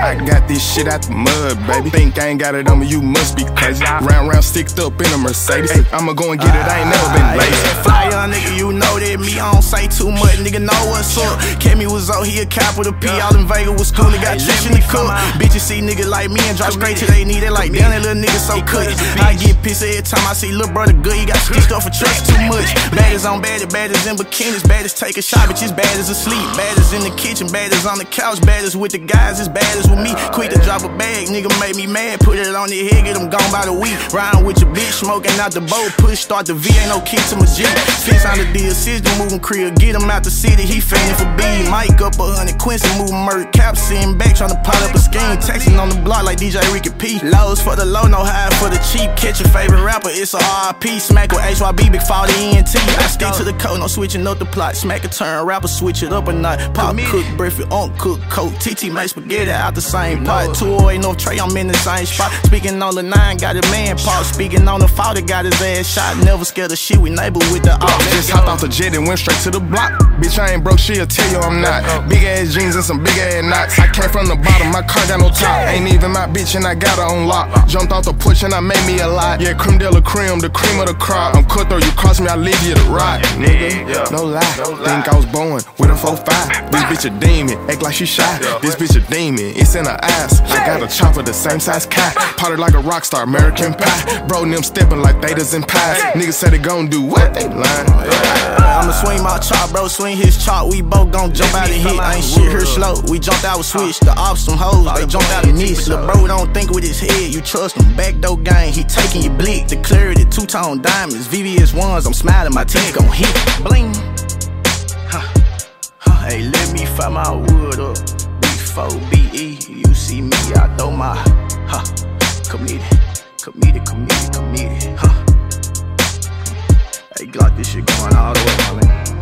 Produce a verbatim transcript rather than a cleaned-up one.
I got this shit out the mud, baby. Think I ain't got it on me, you must be crazy. Round round sticked up in a Mercedes. I'ma go and get it, I ain't never been lazy. Fly young nigga, you know that me, I don't say too much, nigga know what's up. Kemi was out here, cap with a P, all in Vegas was cool, they got Trish in the cook. Bitches see niggas like me and drop straight to they need it like damn, that little nigga so cut. I get pissed every time I see little brother good, he got stitched up for trust too much. Baddest on baddest, baddest in bikinis, baddest take a shot, bitches baddest asleep, baddest in the kitchen, baddest on the couch, baddest with the guys, as baddest with me. Quick to drop a bag, nigga make me mad, put it on their head, get them gone by the week. Riding with your bitch, smoking out the boat, push, start the V, ain't no key to my G. Fix on the D assist, the moving crib, get him out the city, he fainting for B. Mike up a hundred, Quincy moving murder, cap sitting back, trying to pot up a scheme, texting on the block like D J Ricky P. Lows for the low, no high for the cheap, catch your favorite rapper, it's a R I P. Smack with H Y B, big fall the E N T. I stick to the code, no switching up the plot. Smack a turn, rapper switch it up a night. Pop cook, breakfast, uncooked coat. T T make spaghetti out the same pot. two oh eight North Trey, I'm in the same spot. Speaking on the nine, got a man pop. Speaking on the father, got his ass shot. Never scared of shit, we neighbor with the op. Just hopped off the jet and went straight to the block. Bitch, I ain't broke, she'll tell you I'm not. Big ass jeans and some big ass knots. I came from the bottom, my car got no top. Ain't even my bitch and I got her on lock. Jumped off the porch and I made me a lot. Yeah, creme de la creme, the cream of the crop. I'm cutthroat, you cross me, I leave you to rot. Nigga, no lie. Think I was born with a four five. This bitch a demon, act like she shy. This bitch a demon, it's in her eyes. I got a chopper the same size cat. Party like a rock star, American Pie. Bro, them stepping like thetas and pies. Niggas said they gon' do what? They lying. I'ma swing my chop, bro, swing his chop. We both gon' jump out and hit. Ain't shit here slow. We jumped out with switch. The ops, some hoes, they jumped out and niche. Lil' bro don't think with his head, you trust him. Backdoor gang, he taking your blick. The clarity, two-tone diamonds, V V S ones. I'm smiling, my teeth gon' hit. Bling. Huh. Huh. Hey, let me fire my wood up. B four B E, you see me, I throw my huh. Committed, committed, committed, committed. Huh. Hey, Glock, this shit going all the way, my man.